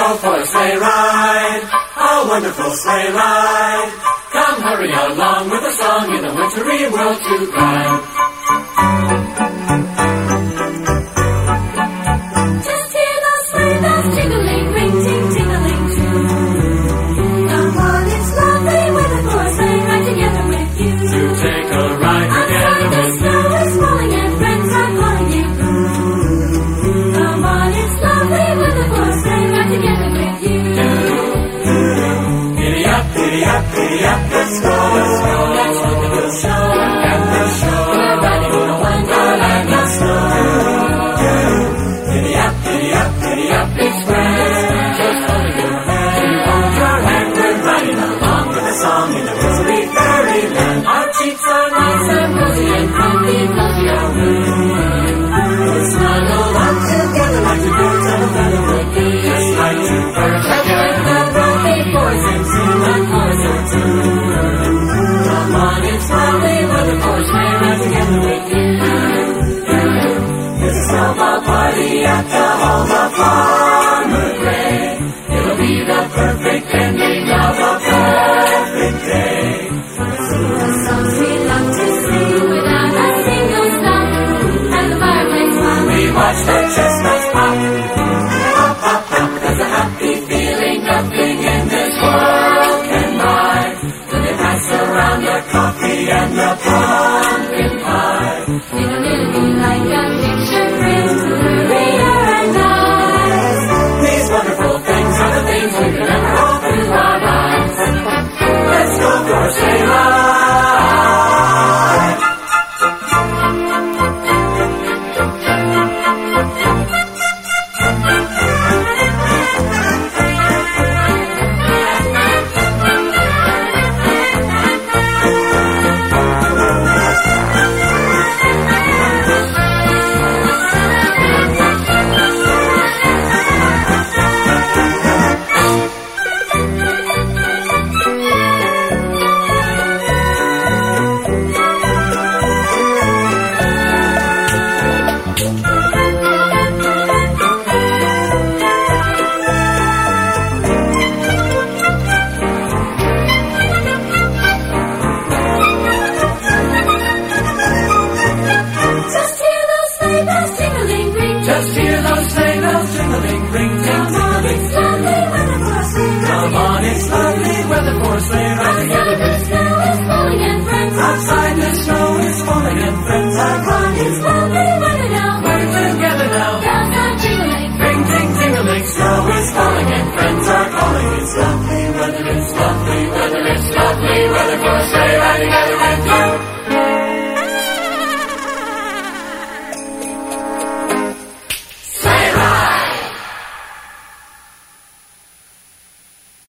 go for a sleigh ride, a wonderful sleigh ride. Come hurry along with a song in a wintry world to glide. Just hear those sleigh bells jingling, ring, ting, tingling too. Come on, it's lovely weather for a sleigh ride together with you. To take a ride together the with snow you. is falling and friends are calling you. Come on, it's lovely weather for a sleigh ride together with you. Giddy up, giddy up, giddy up, let's go, let's go. Let's look at the show. At the show. We're riding in a wonderland of snow. Giddy up, giddy up, giddy up, it's grand. Just holding your hand, you hold your hand. We're riding along with a song in a wintry fairyland. Our cheeks are nice and rosy and comfy, fluffy are we. We'll snuggle up together like two birds of a feather would be. Just like two birds Let's together. let the brothy boys and sing a chorus or two. Come on, it's lovely weather for a sleigh ride together with you. It's a snowball party at the home of Farmer Gray. It'll be the perfect ending of a perfect day. The songs we love to sing without a single stop. And the fireplace while We watch the chestnuts pop. Pop, pop, pop. There's a happy feeling nothing in this world can buy. When they pass around the coffee and the pumpkin pie. it'll be like a picture print to the reader and eyes. These wonderful things are the things we remember all through our lives. Let's go for a sleigh ride. Just hear those sleigh bells jingling, ring, Just hear those sleigh bells jingling, ring, ting, come on, tingling. it's lovely weather for a sleigh ride. Come on, it's lovely weather for a sleigh ride together with